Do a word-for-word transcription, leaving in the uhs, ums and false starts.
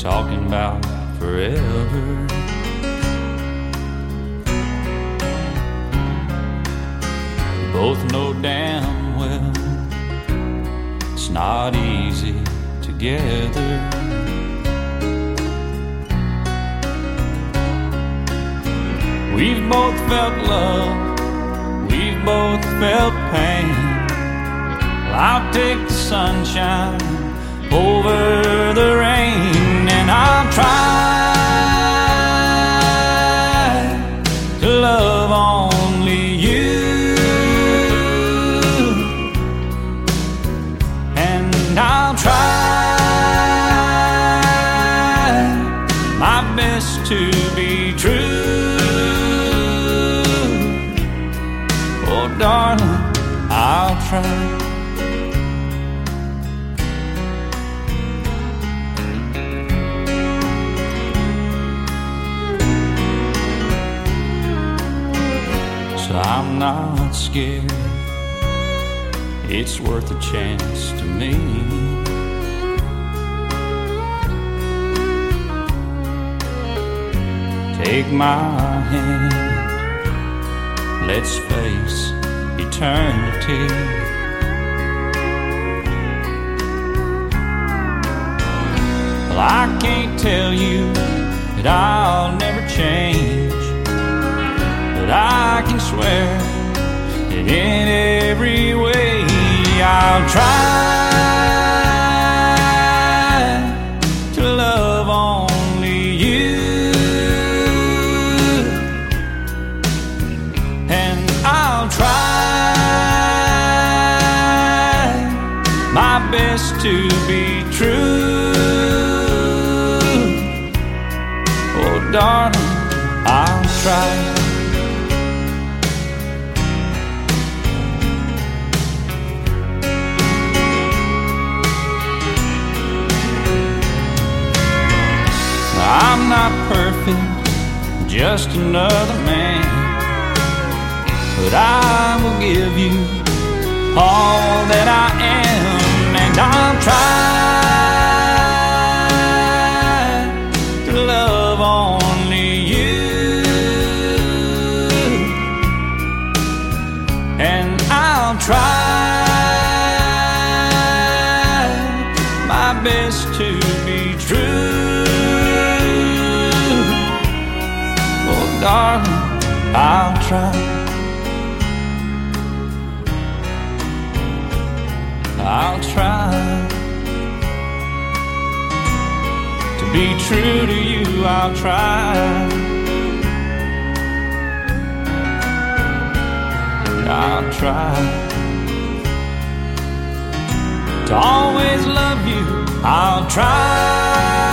talking about forever. We both know damn well it's not easy together. We've both felt love, we've both felt pain. Well, I'll take the sunshine over the rain, and I'll try to love only you, and I'll try my best to be true. Oh, darling, I'll try. I'm not scared, it's worth a chance to me. Take my hand, let's face eternity. Well, I can't tell you that I'll never change, but I can swear that in every way I'll try to love only you, and I'll try my best to be true. Oh, darling, I'll try. I'm not perfect, just another man, but I will give you all that I am, and I'll try to love only you, and I'll try my best to be true. Darling, I'll try. I'll try to be true to you. I'll try. I'll try to always love you. I'll try.